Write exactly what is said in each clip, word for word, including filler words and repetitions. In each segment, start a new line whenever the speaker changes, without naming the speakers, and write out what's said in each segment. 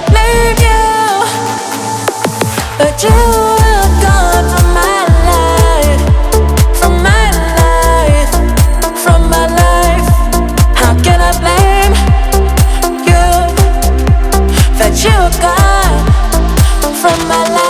blame you, but you were gone from my life, from my life, from my life. How can I blame you that you were gone from my life?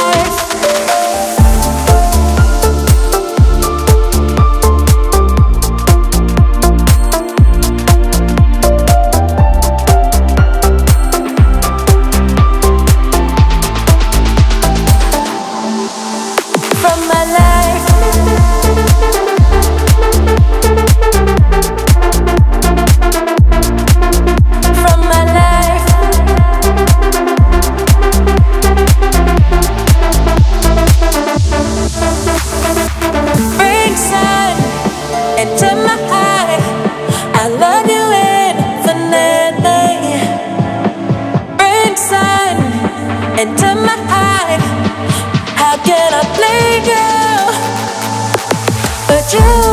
Into my eye, how can I blame you? But you